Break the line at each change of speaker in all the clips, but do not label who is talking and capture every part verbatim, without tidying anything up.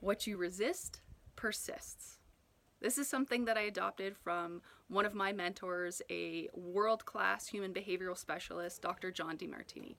What you resist persists. This is something that I adopted from one of my mentors, a world-class human behavioral specialist, Doctor John Demartini.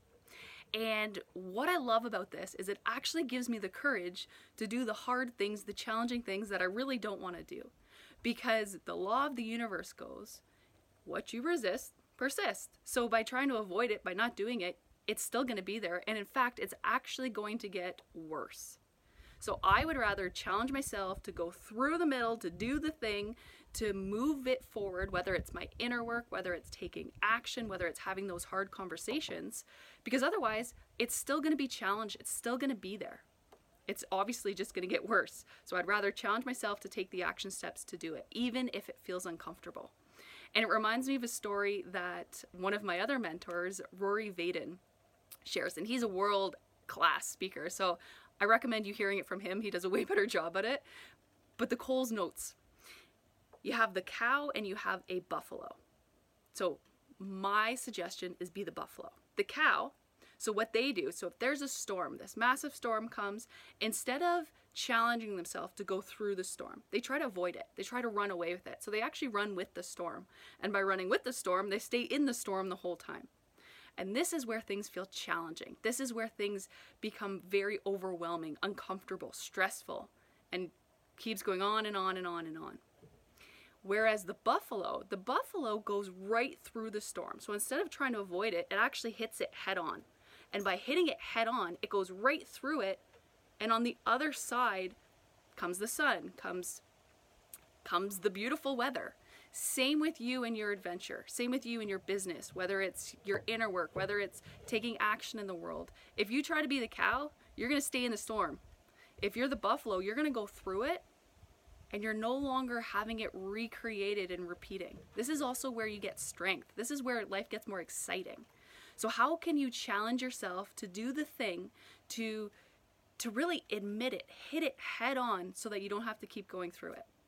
And what I love about this is it actually gives me the courage to do the hard things, the challenging things that I really don't want to do. Because the law of the universe goes, what you resist persists. So by trying to avoid it, by not doing it, it's still going to be there. And in fact, it's actually going to get worse. So I would rather challenge myself to go through the middle, to do the thing, to move it forward, whether it's my inner work, whether it's taking action, whether it's having those hard conversations, because otherwise it's still going to be challenged. It's still going to be there. It's obviously just going to get worse. So I'd rather challenge myself to take the action steps to do it, even if it feels uncomfortable. And it reminds me of a story that one of my other mentors, Rory Vaden, shares, and he's a world class speaker. So I recommend you hearing it from him. He does a way better job at it. But the Coles Notes, you have the cow and you have a buffalo. So my suggestion is be the buffalo. The cow, so what they do, so if there's a storm, this massive storm comes, instead of challenging themselves to go through the storm, they try to avoid it. They try to run away with it. So they actually run with the storm. And by running with the storm, they stay in the storm the whole time. And this is where things feel challenging. This is where things become very overwhelming, uncomfortable, stressful, and keeps going on and on and on and on. Whereas the buffalo, the buffalo goes right through the storm. So instead of trying to avoid it, it actually hits it head on. And by hitting it head on, it goes right through it. And on the other side comes the sun, comes, comes the beautiful weather. Same with you and your adventure. Same with you and your business, whether it's your inner work, whether it's taking action in the world. If you try to be the cow, you're going to stay in the storm. If you're the buffalo, you're going to go through it and you're no longer having it recreated and repeating. This is also where you get strength. This is where life gets more exciting. So how can you challenge yourself to do the thing, to, to really admit it, hit it head on so that you don't have to keep going through it?